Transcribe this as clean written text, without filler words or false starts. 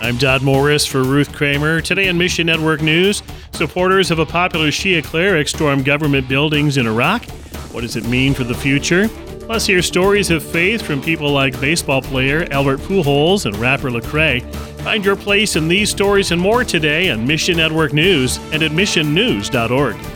I'm Dodd Morris for Ruth Kramer. Today on Mission Network News, supporters of a popular Shia cleric storm government buildings in Iraq. What does it mean for the future? Plus, hear stories of faith from people like baseball player Albert Pujols and rapper Lecrae. Find your place in these stories and more today on Mission Network News and at missionnews.org.